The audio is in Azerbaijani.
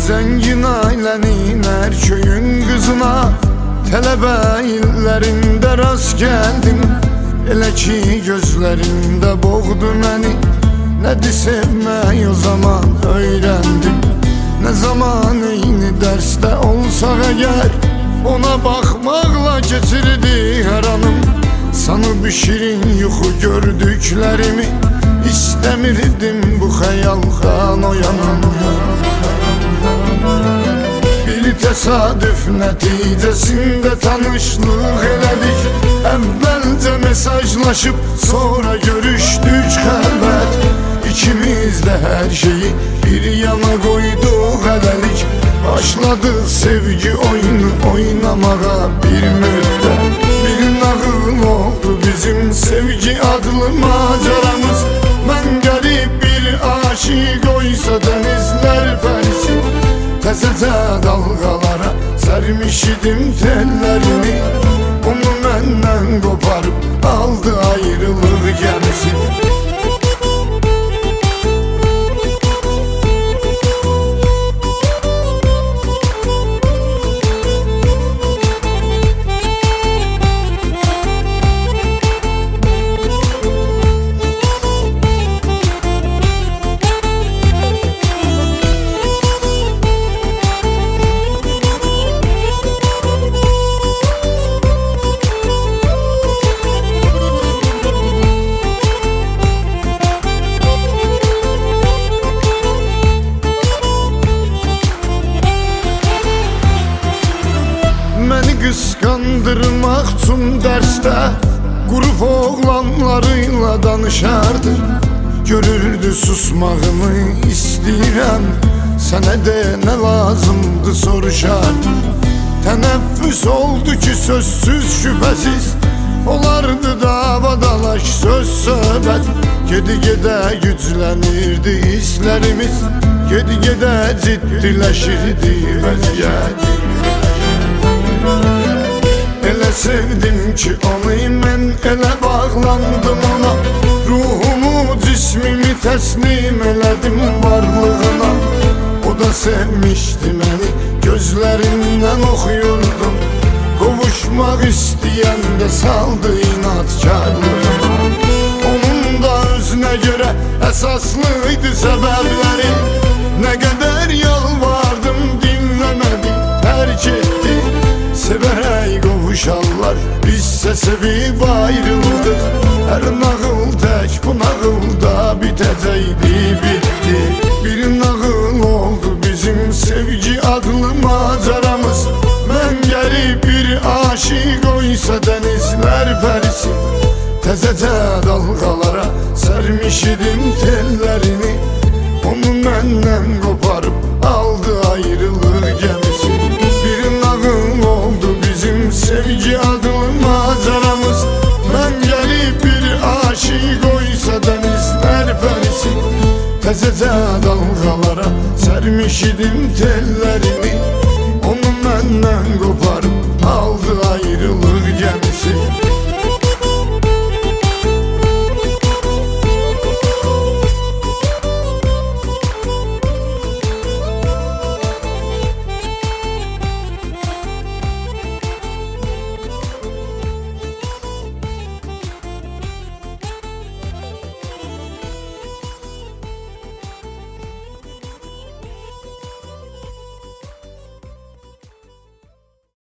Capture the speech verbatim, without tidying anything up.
zengin ailenin her köyün kızına Tələbə illərində rast gəldim. Elə ki gözlərində boğdu məni. Nədir sevmək o zaman öyrəndim. Nə zaman eyni dərsdə olsaq əgər, ona baxmaqla keçirdi hər anım. Sanıb şirin yuxu gördüklərimi, İstəmirdim bu xəyaldan oyanam. Bir təsadüf nəticəsində tanışlıq elədik. Əvvəlcə mesajlaşıb sonra görüşdük xəlvət. İkimiz də hər şeyi bir yana qoyduq hələlik. Başladı sevgi oyunu oynamağa bir müddət. Bir nağıl oldu bizim sevgi adlı maceramız. Mən qərib bir aşiq oysa dənizlər pərisi. Təzəcə dalğalara sərmiş idim tellərini. Onu məndən qoparıb aldı ayrılıq gəmisi. Qıskandırmaq üçün dərsdə qrup oğlanlarıyla danışardı. Görürdü susmağımı istəyirəm, sənə də nə lazımdı soruşardı. Tənəffüs oldu ki sözsüz şübhəsiz, olardı davadalaş söz söhbət. Gedi-gedə güclənirdi hisslərimiz, gedi-gedə ciddiləşirdi vəziyyət. Elə sevdim ki onu mən, elə bağlandım ona. Ruhumu, cismimi təslim elədim varlığına. O da sevmişdi məni, gözlərindən oxuyurdum. Qovuşmaq istəyəndə saldı inatkarlığına. Onun da özünə görə əsaslıydı səbəbləri. Nə qədər yalvardım dinləmədi, tərk etdi. Sevərək qovuşarlar, bizsə sevib ayrıldıq. Hər nağıl tək bu nağılda bitəcəkdi, bitdi. Bir nağıl oldu bizim sevgi adlı maceramız. Mən gəlib bir aşiq oysa dənizlər pərisi. Təzəcə dalğalara sərmiş idim tellərini. Onu məndən qoparıb aldı ayrılıq gəmisi. Bir nağıl oldu bizim sevgi adlı maceramız. Mən gəlib bir aşiq oysa dənizlər pərisi. Təzəcə dalğalara sərmiş idim tellərini. Onu məndən qoparıb aldı ayrılıq gəmisi.